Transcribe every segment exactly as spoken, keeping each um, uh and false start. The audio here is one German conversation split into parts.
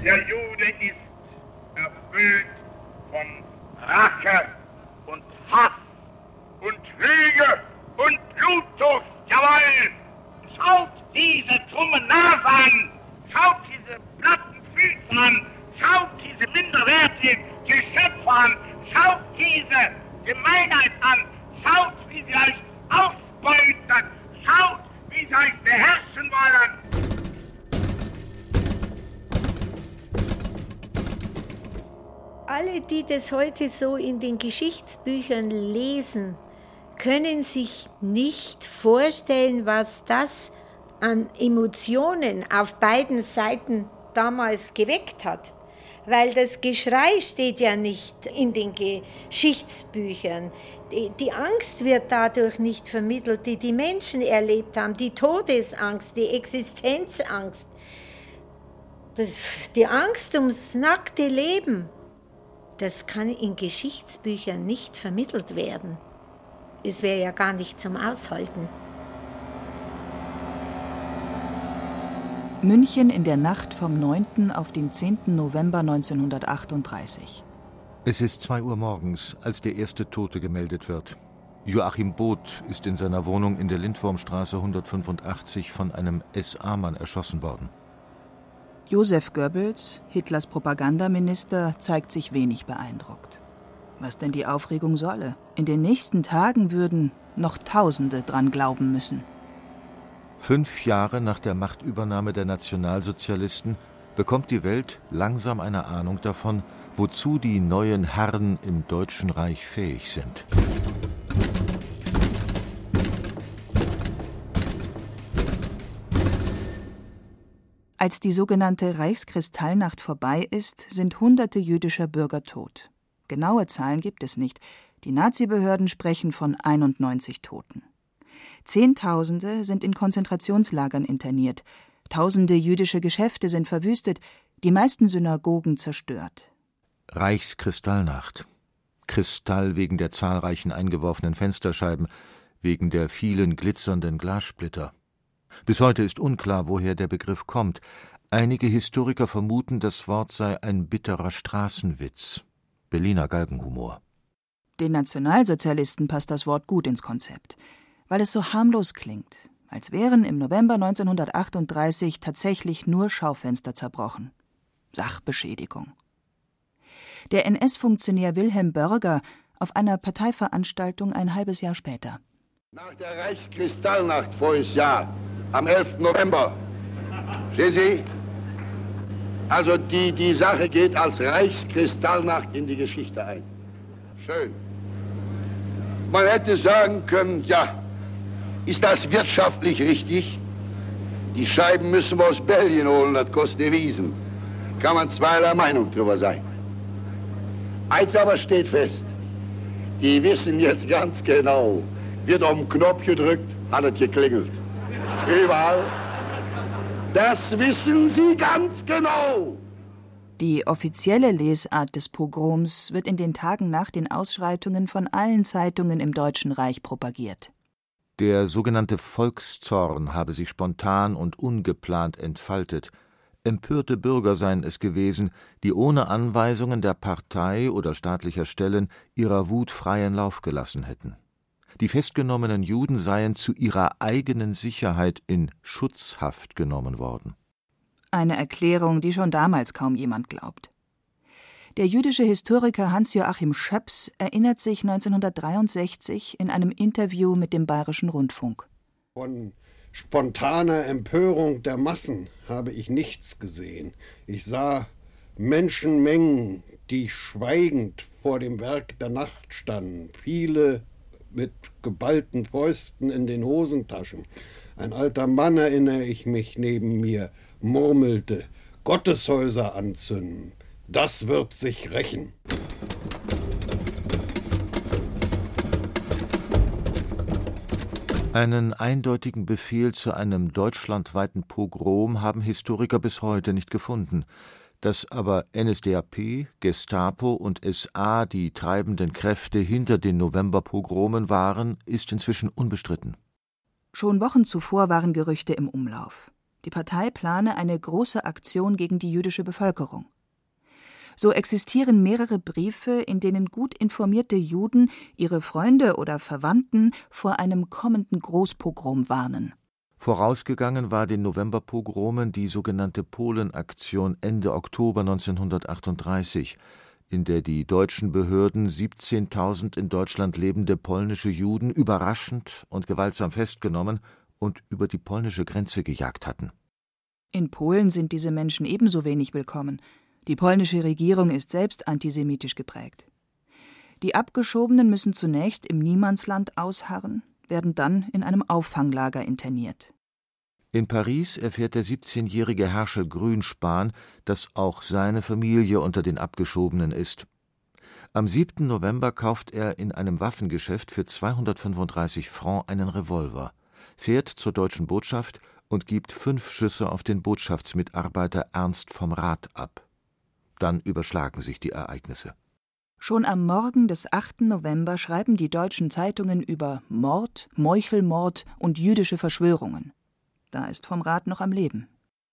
Der Jude ist erfüllt von Rache und Hass und Lüge und Blutdurst. Jawohl! Schaut diese krummen Nase an! Schaut diese platten Füße an! Schaut diese minderwertigen Geschöpfe an! Schaut diese Gemeinheit an! Schaut, wie sie euch ausbeuten! Schaut, wie sie euch beherrschen wollen! Alle, die das heute so in den Geschichtsbüchern lesen, können sich nicht vorstellen, was das an Emotionen auf beiden Seiten damals geweckt hat. Weil das Geschrei steht ja nicht in den Geschichtsbüchern. Die, die Angst wird dadurch nicht vermittelt, die die Menschen erlebt haben. Die Todesangst, die Existenzangst, die Angst ums nackte Leben. Das kann in Geschichtsbüchern nicht vermittelt werden. Es wäre ja gar nicht zum Aushalten. München in der Nacht vom neunten auf den zehnten November neunzehnhundertachtunddreißig. Es ist zwei Uhr morgens, als der erste Tote gemeldet wird. Joachim Both ist in seiner Wohnung in der Lindwurmstraße hundertfünfundachtzig von einem S A-Mann erschossen worden. Josef Goebbels, Hitlers Propagandaminister, zeigt sich wenig beeindruckt. Was denn die Aufregung solle? In den nächsten Tagen würden noch Tausende dran glauben müssen. Fünf Jahre nach der Machtübernahme der Nationalsozialisten bekommt die Welt langsam eine Ahnung davon, wozu die neuen Herren im Deutschen Reich fähig sind. Als die sogenannte Reichskristallnacht vorbei ist, sind hunderte jüdischer Bürger tot. Genaue Zahlen gibt es nicht. Die Nazibehörden sprechen von einundneunzig Toten. Zehntausende sind in Konzentrationslagern interniert. Tausende jüdische Geschäfte sind verwüstet, die meisten Synagogen zerstört. Reichskristallnacht. Kristall wegen der zahlreichen eingeworfenen Fensterscheiben, wegen der vielen glitzernden Glassplitter. Bis heute ist unklar, woher der Begriff kommt. Einige Historiker vermuten, das Wort sei ein bitterer Straßenwitz. Berliner Galgenhumor. Den Nationalsozialisten passt das Wort gut ins Konzept, weil es so harmlos klingt, als wären im November neunzehnhundertachtunddreißig tatsächlich nur Schaufenster zerbrochen. Sachbeschädigung. Der N S-Funktionär Wilhelm Börger auf einer Parteiveranstaltung ein halbes Jahr später. Nach der Reichskristallnacht voriges Jahr, am elften November, sehen Sie, also die, die Sache geht als Reichskristallnacht in die Geschichte ein. Schön. Man hätte sagen können, ja, ist das wirtschaftlich richtig? Die Scheiben müssen wir aus Belgien holen, das kostet Devisen. Kann man zweierlei Meinung drüber sein. Eins aber steht fest, die wissen jetzt ganz genau, wird auf den Knopf gedrückt, hat es geklingelt. Überall. Das wissen sie ganz genau. Die offizielle Lesart des Pogroms wird in den Tagen nach den Ausschreitungen von allen Zeitungen im Deutschen Reich propagiert. Der sogenannte Volkszorn habe sich spontan und ungeplant entfaltet. Empörte Bürger seien es gewesen, die ohne Anweisungen der Partei oder staatlicher Stellen ihrer Wut freien Lauf gelassen hätten. Die festgenommenen Juden seien zu ihrer eigenen Sicherheit in Schutzhaft genommen worden. Eine Erklärung, die schon damals kaum jemand glaubt. Der jüdische Historiker Hans-Joachim Schöps erinnert sich neunzehnhundertdreiundsechzig in einem Interview mit dem Bayerischen Rundfunk. Von spontaner Empörung der Massen habe ich nichts gesehen. Ich sah Menschenmengen, die schweigend vor dem Werk der Nacht standen, viele mit geballten Fäusten in den Hosentaschen. Ein alter Mann, erinnere ich mich, neben mir murmelte, Gotteshäuser anzünden, das wird sich rächen. Einen eindeutigen Befehl zu einem deutschlandweiten Pogrom haben Historiker bis heute nicht gefunden. Dass aber N S D A P, Gestapo und S A die treibenden Kräfte hinter den Novemberpogromen waren, ist inzwischen unbestritten. Schon Wochen zuvor waren Gerüchte im Umlauf. Die Partei plane eine große Aktion gegen die jüdische Bevölkerung. So existieren mehrere Briefe, in denen gut informierte Juden ihre Freunde oder Verwandten vor einem kommenden Großpogrom warnen. Vorausgegangen war den Novemberpogromen die sogenannte Polenaktion Ende Oktober neunzehnhundertachtunddreißig, in der die deutschen Behörden siebzehntausend in Deutschland lebende polnische Juden überraschend und gewaltsam festgenommen und über die polnische Grenze gejagt hatten. In Polen sind diese Menschen ebenso wenig willkommen. Die polnische Regierung ist selbst antisemitisch geprägt. Die Abgeschobenen müssen zunächst im Niemandsland ausharren, werden dann in einem Auffanglager interniert. In Paris erfährt der siebzehnjährige Herschel Grünspan, dass auch seine Familie unter den Abgeschobenen ist. Am siebten November kauft er in einem Waffengeschäft für zweihundertfünfunddreißig Francs einen Revolver, fährt zur deutschen Botschaft und gibt fünf Schüsse auf den Botschaftsmitarbeiter Ernst vom Rath ab. Dann überschlagen sich die Ereignisse. Schon am Morgen des achten November schreiben die deutschen Zeitungen über Mord, Meuchelmord und jüdische Verschwörungen. Da ist vom Rath noch am Leben.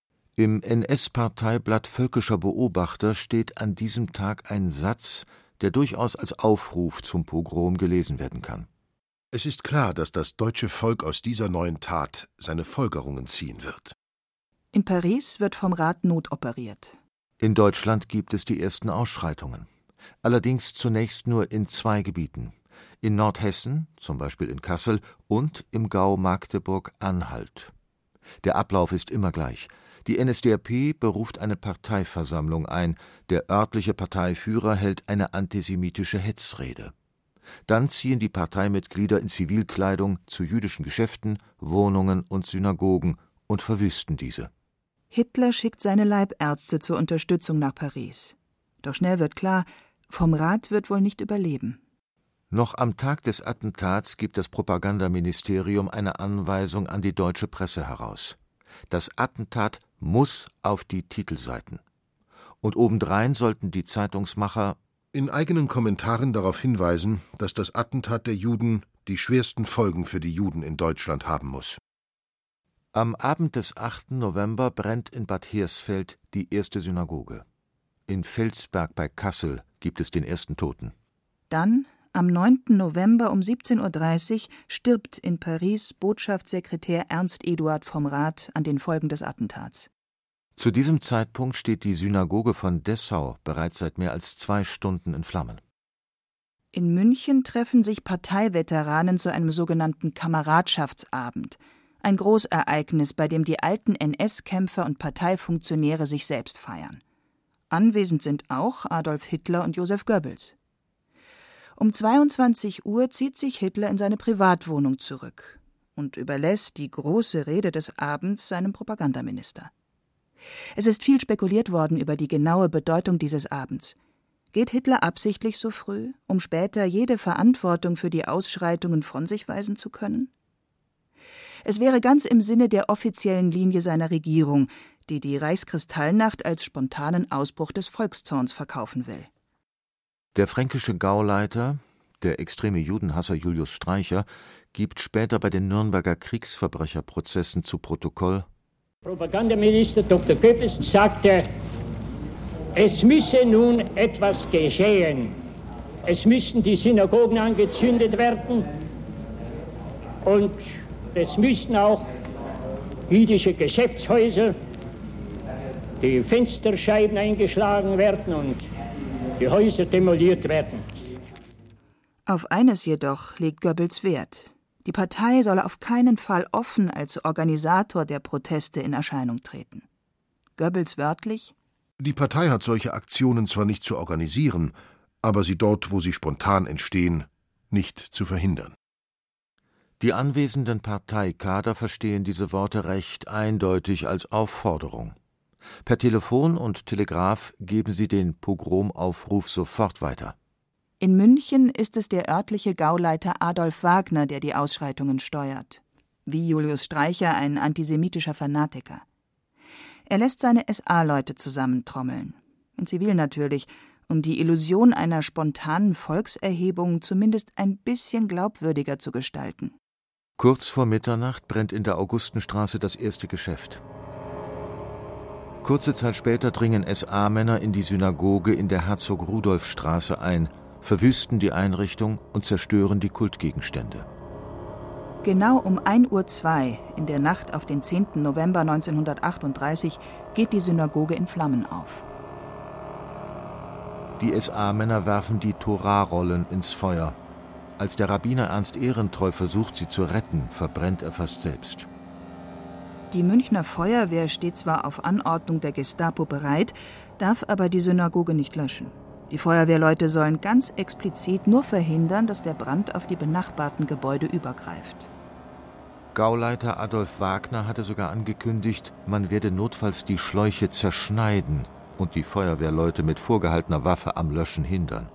Im N S-Parteiblatt Völkischer Beobachter steht an diesem Tag ein Satz, der durchaus als Aufruf zum Pogrom gelesen werden kann. Es ist klar, dass das deutsche Volk aus dieser neuen Tat seine Folgerungen ziehen wird. In Paris wird vom Rath notoperiert. In Deutschland gibt es die ersten Ausschreitungen. Allerdings zunächst nur in zwei Gebieten. In Nordhessen, zum Beispiel in Kassel, und im Gau Magdeburg-Anhalt. Der Ablauf ist immer gleich. Die N S D A P beruft eine Parteiversammlung ein, der örtliche Parteiführer hält eine antisemitische Hetzrede. Dann ziehen die Parteimitglieder in Zivilkleidung zu jüdischen Geschäften, Wohnungen und Synagogen und verwüsten diese. Hitler schickt seine Leibärzte zur Unterstützung nach Paris. Doch schnell wird klar, vom Rath wird wohl nicht überleben. Noch am Tag des Attentats gibt das Propagandaministerium eine Anweisung an die deutsche Presse heraus. Das Attentat muss auf die Titelseiten. Und obendrein sollten die Zeitungsmacher in eigenen Kommentaren darauf hinweisen, dass das Attentat der Juden die schwersten Folgen für die Juden in Deutschland haben muss. Am Abend des achten November brennt in Bad Hersfeld die erste Synagoge. In Felsberg bei Kassel gibt es den ersten Toten. Dann, am neunten November um siebzehn Uhr dreißig, stirbt in Paris Botschaftssekretär Ernst Eduard vom Rath an den Folgen des Attentats. Zu diesem Zeitpunkt steht die Synagoge von Dessau bereits seit mehr als zwei Stunden in Flammen. In München treffen sich Parteiveteranen zu einem sogenannten Kameradschaftsabend. Ein Großereignis, bei dem die alten N S-Kämpfer und Parteifunktionäre sich selbst feiern. Anwesend sind auch Adolf Hitler und Josef Goebbels. Um zweiundzwanzig Uhr zieht sich Hitler in seine Privatwohnung zurück und überlässt die große Rede des Abends seinem Propagandaminister. Es ist viel spekuliert worden über die genaue Bedeutung dieses Abends. Geht Hitler absichtlich so früh, um später jede Verantwortung für die Ausschreitungen von sich weisen zu können? Es wäre ganz im Sinne der offiziellen Linie seiner Regierung, die die Reichskristallnacht als spontanen Ausbruch des Volkszorns verkaufen will. Der fränkische Gauleiter, der extreme Judenhasser Julius Streicher, gibt später bei den Nürnberger Kriegsverbrecherprozessen zu Protokoll: Propagandaminister Doktor Goebbels sagte, es müsse nun etwas geschehen. Es müssen die Synagogen angezündet werden und es müssen auch jüdische Geschäftshäuser, die Fensterscheiben eingeschlagen werden und die Häuser demoliert werden. Auf eines jedoch legt Goebbels Wert. Die Partei solle auf keinen Fall offen als Organisator der Proteste in Erscheinung treten. Goebbels wörtlich: Die Partei hat solche Aktionen zwar nicht zu organisieren, aber sie dort, wo sie spontan entstehen, nicht zu verhindern. Die anwesenden Parteikader verstehen diese Worte recht eindeutig als Aufforderung. Per Telefon und Telegraph geben sie den Pogromaufruf sofort weiter. In München ist es der örtliche Gauleiter Adolf Wagner, der die Ausschreitungen steuert. Wie Julius Streicher ein antisemitischer Fanatiker. Er lässt seine S A-Leute zusammentrommeln. In Zivil natürlich, um die Illusion einer spontanen Volkserhebung zumindest ein bisschen glaubwürdiger zu gestalten. Kurz vor Mitternacht brennt in der Augustenstraße das erste Geschäft. Kurze Zeit später dringen S A-Männer in die Synagoge in der Herzog-Rudolf-Straße ein, verwüsten die Einrichtung und zerstören die Kultgegenstände. Genau um ein Uhr zwei in der Nacht auf den zehnten November neunzehnhundertachtunddreißig geht die Synagoge in Flammen auf. Die S A-Männer werfen die Torah-Rollen ins Feuer. Als der Rabbiner Ernst Ehrentreu versucht, sie zu retten, verbrennt er fast selbst. Die Münchner Feuerwehr steht zwar auf Anordnung der Gestapo bereit, darf aber die Synagoge nicht löschen. Die Feuerwehrleute sollen ganz explizit nur verhindern, dass der Brand auf die benachbarten Gebäude übergreift. Gauleiter Adolf Wagner hatte sogar angekündigt, man werde notfalls die Schläuche zerschneiden und die Feuerwehrleute mit vorgehaltener Waffe am Löschen hindern.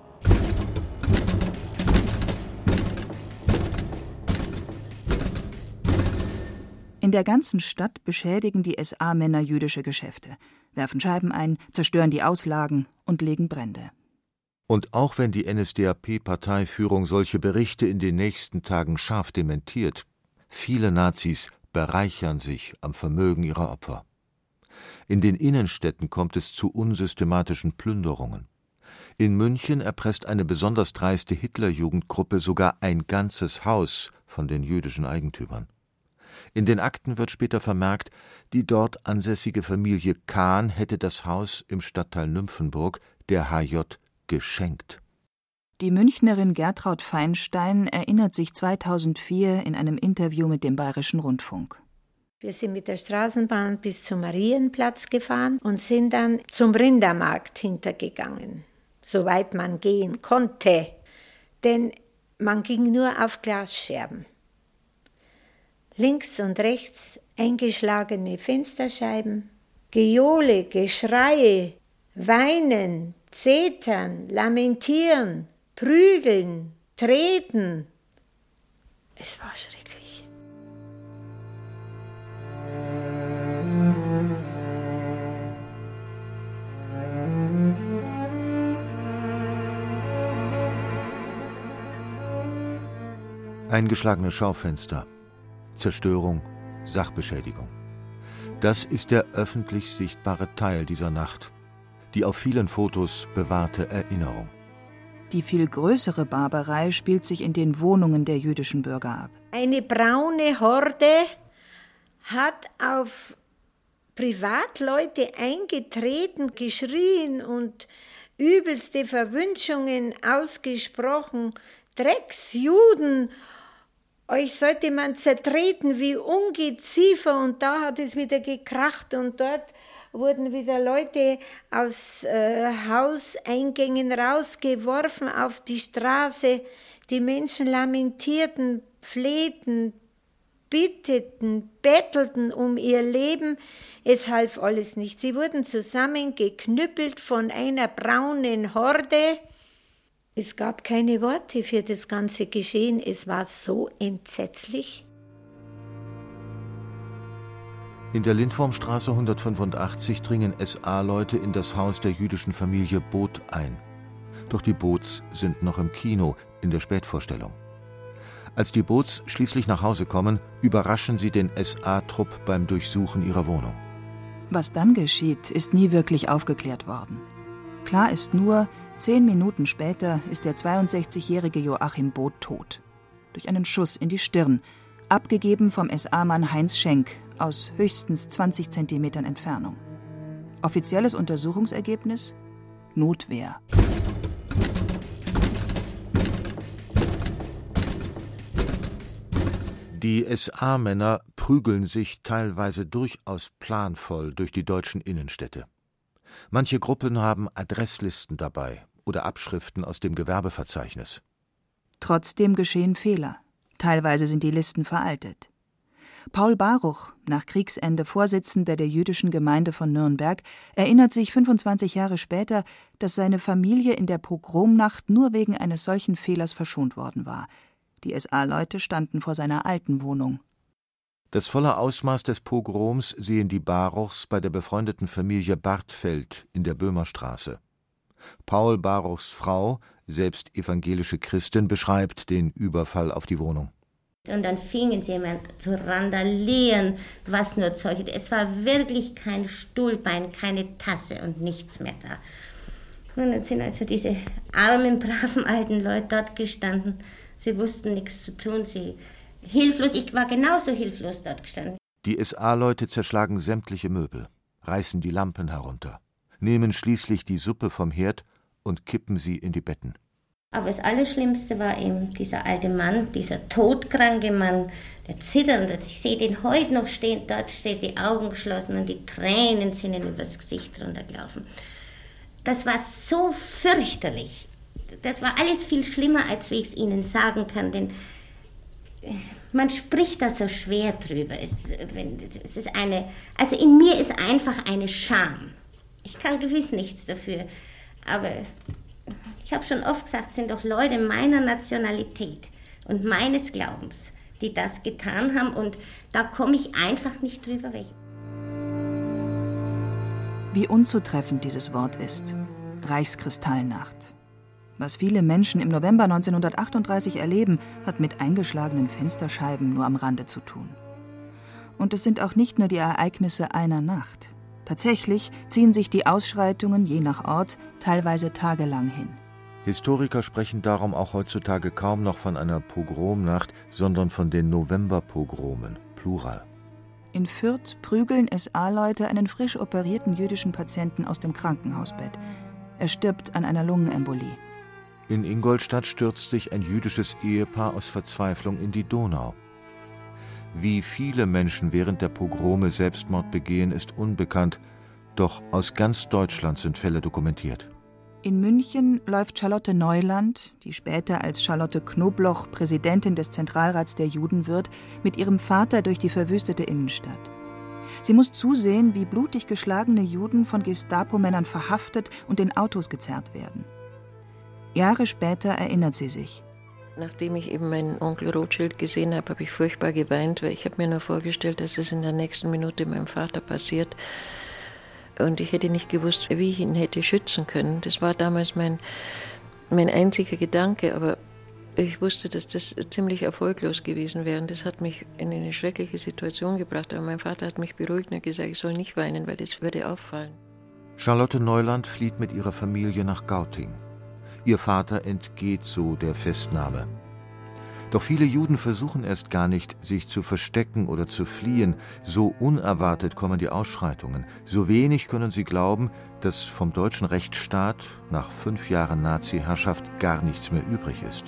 In der ganzen Stadt beschädigen die S A-Männer jüdische Geschäfte, werfen Scheiben ein, zerstören die Auslagen und legen Brände. Und auch wenn die N S D A P-Parteiführung solche Berichte in den nächsten Tagen scharf dementiert, viele Nazis bereichern sich am Vermögen ihrer Opfer. In den Innenstädten kommt es zu unsystematischen Plünderungen. In München erpresst eine besonders dreiste Hitlerjugendgruppe sogar ein ganzes Haus von den jüdischen Eigentümern. In den Akten wird später vermerkt, die dort ansässige Familie Kahn hätte das Haus im Stadtteil Nymphenburg der H J geschenkt. Die Münchnerin Gertraud Feinstein erinnert sich zweitausendvier in einem Interview mit dem Bayerischen Rundfunk. Wir sind mit der Straßenbahn bis zum Marienplatz gefahren und sind dann zum Rindermarkt hintergegangen, soweit man gehen konnte, denn man ging nur auf Glasscherben. Links und rechts eingeschlagene Fensterscheiben, Gejohle, Geschreie, Weinen, Zetern, Lamentieren, Prügeln, Treten. Es war schrecklich. Eingeschlagene Schaufenster, Zerstörung, Sachbeschädigung. Das ist der öffentlich sichtbare Teil dieser Nacht, die auf vielen Fotos bewahrte Erinnerung. Die viel größere Barbarei spielt sich in den Wohnungen der jüdischen Bürger ab. Eine braune Horde hat auf Privatleute eingetreten, geschrien und übelste Verwünschungen ausgesprochen. Drecksjuden! Euch sollte man zertreten wie Ungeziefer, und da hat es wieder gekracht und dort wurden wieder Leute aus äh, Hauseingängen rausgeworfen auf die Straße. Die Menschen lamentierten, flehten, bitteten, bettelten um ihr Leben. Es half alles nicht. Sie wurden zusammengeknüppelt von einer braunen Horde. Es gab keine Worte für das ganze Geschehen. Es war so entsetzlich. In der Lindwurmstraße hundertfünfundachtzig dringen S A-Leute in das Haus der jüdischen Familie Both ein. Doch die Boths sind noch im Kino, in der Spätvorstellung. Als die Boths schließlich nach Hause kommen, überraschen sie den S A-Trupp beim Durchsuchen ihrer Wohnung. Was dann geschieht, ist nie wirklich aufgeklärt worden. Klar ist nur, zehn Minuten später ist der zweiundsechzigjährige Joachim Both tot. Durch einen Schuss in die Stirn, abgegeben vom S A-Mann Heinz Schenk aus höchstens zwanzig Zentimetern Entfernung. Offizielles Untersuchungsergebnis? Notwehr. Die S A-Männer prügeln sich teilweise durchaus planvoll durch die deutschen Innenstädte. Manche Gruppen haben Adresslisten dabei oder Abschriften aus dem Gewerbeverzeichnis. Trotzdem geschehen Fehler. Teilweise sind die Listen veraltet. Paul Baruch, nach Kriegsende Vorsitzender der jüdischen Gemeinde von Nürnberg, erinnert sich fünfundzwanzig Jahre später, dass seine Familie in der Pogromnacht nur wegen eines solchen Fehlers verschont worden war. Die S A-Leute standen vor seiner alten Wohnung. Das volle Ausmaß des Pogroms sehen die Baruchs bei der befreundeten Familie Bartfeld in der Böhmerstraße. Paul Baruchs Frau, selbst evangelische Christin, beschreibt den Überfall auf die Wohnung. Und dann fingen sie immer zu randalieren, was nur Zeug. Es war wirklich kein Stuhlbein, keine Tasse und nichts mehr da. Und dann sind also diese armen, braven alten Leute dort gestanden. Sie wussten nichts zu tun, sie hilflos. Ich war genauso hilflos dort gestanden. Die S A-Leute zerschlagen sämtliche Möbel, reißen die Lampen herunter, nehmen schließlich die Suppe vom Herd und kippen sie in die Betten. Aber das Allerschlimmste war eben dieser alte Mann, dieser todkranke Mann, der zitternd, ich sehe den heute noch stehen, dort steht, die Augen geschlossen und die Tränen sind ihm übers Gesicht runtergelaufen. Das war so fürchterlich. Das war alles viel schlimmer, als wie ich es Ihnen sagen kann, denn man spricht da so schwer drüber. Es, es ist eine, also in mir ist einfach eine Scham. Ich kann gewiss nichts dafür, aber ich habe schon oft gesagt, es sind doch Leute meiner Nationalität und meines Glaubens, die das getan haben, und da komme ich einfach nicht drüber weg. Wie unzutreffend dieses Wort ist. Reichskristallnacht. Was viele Menschen im November neunzehnhundertachtunddreißig erleben, hat mit eingeschlagenen Fensterscheiben nur am Rande zu tun. Und es sind auch nicht nur die Ereignisse einer Nacht. Tatsächlich ziehen sich die Ausschreitungen je nach Ort teilweise tagelang hin. Historiker sprechen darum auch heutzutage kaum noch von einer Pogromnacht, sondern von den Novemberpogromen, Plural. In Fürth prügeln S A-Leute einen frisch operierten jüdischen Patienten aus dem Krankenhausbett. Er stirbt an einer Lungenembolie. In Ingolstadt stürzt sich ein jüdisches Ehepaar aus Verzweiflung in die Donau. Wie viele Menschen während der Pogrome Selbstmord begehen, ist unbekannt, doch aus ganz Deutschland sind Fälle dokumentiert. In München läuft Charlotte Neuland, die später als Charlotte Knobloch Präsidentin des Zentralrats der Juden wird, mit ihrem Vater durch die verwüstete Innenstadt. Sie muss zusehen, wie blutig geschlagene Juden von Gestapo-Männern verhaftet und in Autos gezerrt werden. Jahre später erinnert sie sich. Nachdem ich eben meinen Onkel Rothschild gesehen habe, habe ich furchtbar geweint, weil ich habe mir nur vorgestellt, dass es in der nächsten Minute meinem Vater passiert. Und ich hätte nicht gewusst, wie ich ihn hätte schützen können. Das war damals mein, mein einziger Gedanke, aber ich wusste, dass das ziemlich erfolglos gewesen wäre. Und das hat mich in eine schreckliche Situation gebracht. Aber mein Vater hat mich beruhigt und hat gesagt, ich soll nicht weinen, weil das würde auffallen. Charlotte Neuland flieht mit ihrer Familie nach Gauting. Ihr Vater entgeht so der Festnahme. Doch viele Juden versuchen erst gar nicht, sich zu verstecken oder zu fliehen. So unerwartet kommen die Ausschreitungen. So wenig können sie glauben, dass vom deutschen Rechtsstaat nach fünf Jahren Nazi-Herrschaft gar nichts mehr übrig ist.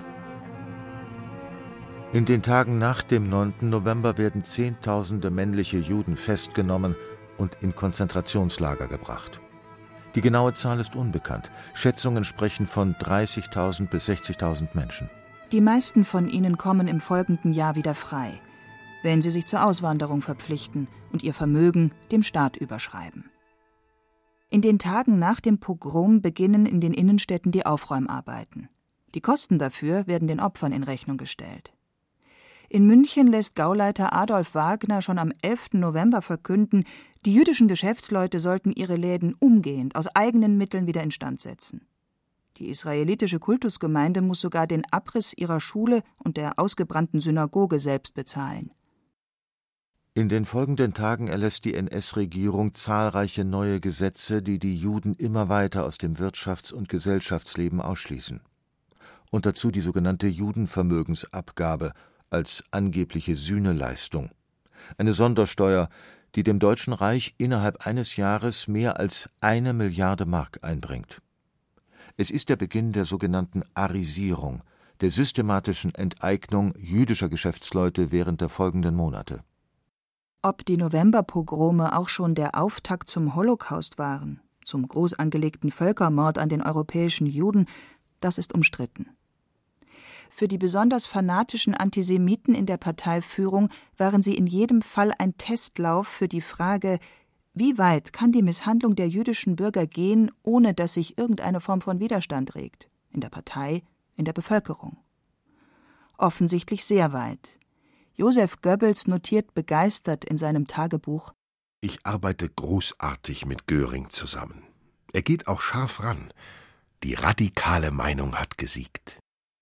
In den Tagen nach dem neunten November werden Zehntausende männliche Juden festgenommen und in Konzentrationslager gebracht. Die genaue Zahl ist unbekannt. Schätzungen sprechen von dreißigtausend bis sechzigtausend Menschen. Die meisten von ihnen kommen im folgenden Jahr wieder frei, wenn sie sich zur Auswanderung verpflichten und ihr Vermögen dem Staat überschreiben. In den Tagen nach dem Pogrom beginnen in den Innenstädten die Aufräumarbeiten. Die Kosten dafür werden den Opfern in Rechnung gestellt. In München lässt Gauleiter Adolf Wagner schon am elften November verkünden, die jüdischen Geschäftsleute sollten ihre Läden umgehend aus eigenen Mitteln wieder instand setzen. Die israelitische Kultusgemeinde muss sogar den Abriss ihrer Schule und der ausgebrannten Synagoge selbst bezahlen. In den folgenden Tagen erlässt die N S-Regierung zahlreiche neue Gesetze, die die Juden immer weiter aus dem Wirtschafts- und Gesellschaftsleben ausschließen. Und dazu die sogenannte Judenvermögensabgabe als angebliche Sühneleistung. Eine Sondersteuer, die dem Deutschen Reich innerhalb eines Jahres mehr als eine Milliarde Mark einbringt. Es ist der Beginn der sogenannten Arisierung, der systematischen Enteignung jüdischer Geschäftsleute während der folgenden Monate. Ob die Novemberpogrome auch schon der Auftakt zum Holocaust waren, zum groß angelegten Völkermord an den europäischen Juden, das ist umstritten. Für die besonders fanatischen Antisemiten in der Parteiführung waren sie in jedem Fall ein Testlauf für die Frage, wie weit kann die Misshandlung der jüdischen Bürger gehen, ohne dass sich irgendeine Form von Widerstand regt, in der Partei, in der Bevölkerung? Offensichtlich sehr weit. Josef Goebbels notiert begeistert in seinem Tagebuch: Ich arbeite großartig mit Göring zusammen. Er geht auch scharf ran. Die radikale Meinung hat gesiegt.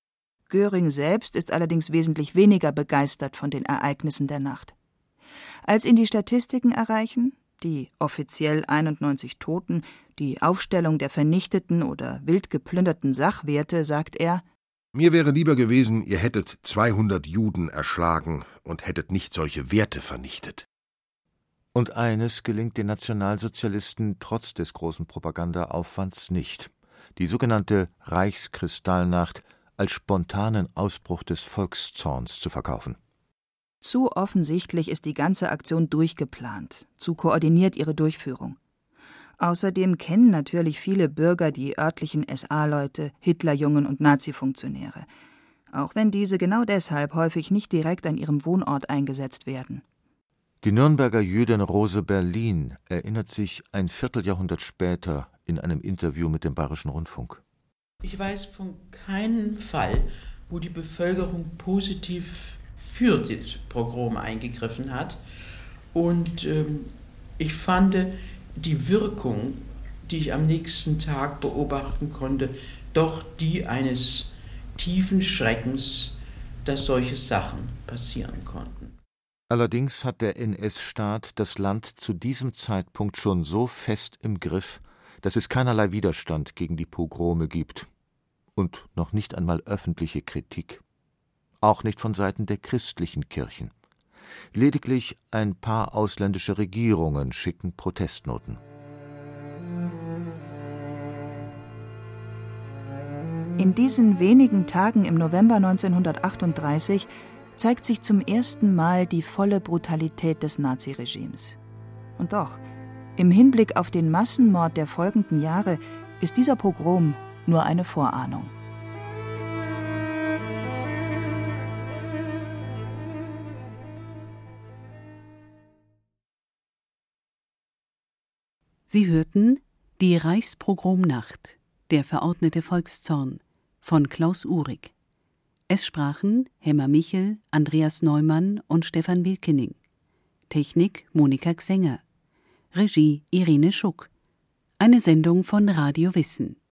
Göring selbst ist allerdings wesentlich weniger begeistert von den Ereignissen der Nacht. Als ihn die Statistiken erreichen, die offiziell einundneunzig Toten, die Aufstellung der vernichteten oder wild geplünderten Sachwerte, sagt er: Mir wäre lieber gewesen, ihr hättet zweihundert Juden erschlagen und hättet nicht solche Werte vernichtet. Und eines gelingt den Nationalsozialisten trotz des großen Propagandaaufwands nicht: die sogenannte Reichskristallnacht als spontanen Ausbruch des Volkszorns zu verkaufen. Zu offensichtlich ist die ganze Aktion durchgeplant, zu koordiniert ihre Durchführung. Außerdem kennen natürlich viele Bürger die örtlichen S A-Leute, Hitlerjungen und Nazi-Funktionäre, auch wenn diese genau deshalb häufig nicht direkt an ihrem Wohnort eingesetzt werden. Die Nürnberger Jüdin Rose Berlin erinnert sich ein Vierteljahrhundert später in einem Interview mit dem Bayerischen Rundfunk. Ich weiß von keinem Fall, wo die Bevölkerung positiv für das Pogrom eingegriffen hat. Und ähm, ich fand die Wirkung, die ich am nächsten Tag beobachten konnte, doch die eines tiefen Schreckens, dass solche Sachen passieren konnten. Allerdings hat der N S-Staat das Land zu diesem Zeitpunkt schon so fest im Griff, dass es keinerlei Widerstand gegen die Pogrome gibt. Und noch nicht einmal öffentliche Kritik. Auch nicht von Seiten der christlichen Kirchen. Lediglich ein paar ausländische Regierungen schicken Protestnoten. In diesen wenigen Tagen im November neunzehnhundertachtunddreißig zeigt sich zum ersten Mal die volle Brutalität des Naziregimes. Und doch, im Hinblick auf den Massenmord der folgenden Jahre ist dieser Pogrom nur eine Vorahnung. Sie hörten Die Reichspogromnacht, der verordnete Volkszorn von Klaus Uhrig. Es sprachen Hemmer Michel, Andreas Neumann und Stefan Wilkening. Technik Monika Xenger. Regie Irene Schuck. Eine Sendung von Radio Wissen.